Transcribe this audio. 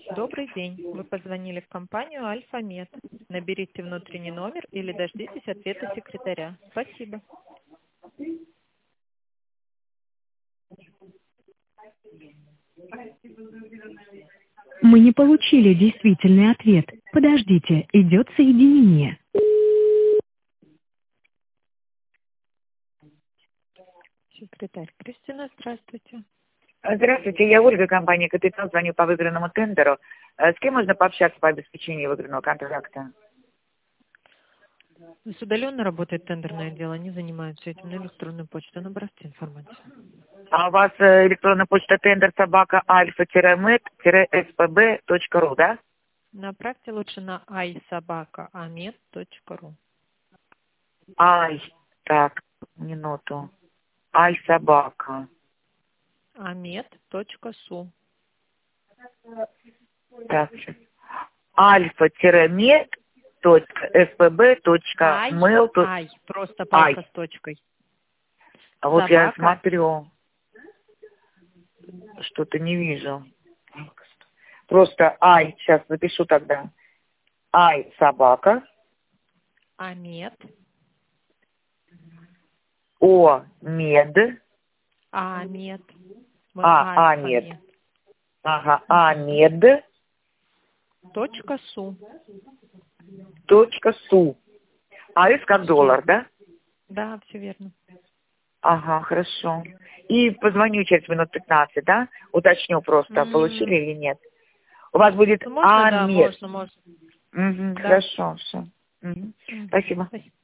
Добрый день. Вы позвонили в компанию Альфа-Мед. Наберите внутренний номер или дождитесь ответа секретаря. Спасибо. Мы не получили действительный ответ. Подождите, идет соединение. Секретарь Кристина, здравствуйте. Здравствуйте, я Ольга, компания «Капитал», звоню по выигранному тендеру. С кем можно пообщаться по обеспечению выигранного контракта? То есть удаленно работает тендерное дело, они занимаются этим на электронную почту. Набросьте информацию. А у вас электронная почта тендер собака альфа-мед-spb.ru, да? Направьте лучше на isobaka.amed.ru. Так, минуту. Собака. amed.su. Так, альфа-мед.spb.mail. Просто палка с точкой. А вот я Собака. смотрю, что-то не вижу. Просто сейчас напишу тогда. Собака. Амед. Мед. Амед. Амед. Ага, Амед. .су. .су. С как доллар, да? Да, все верно. Ага, хорошо. И позвоню через минут 15, да? Уточню просто, получили или нет. У вас будет Можно, да, Амед. можно. Угу, Да. хорошо, все. Угу. Спасибо. Спасибо.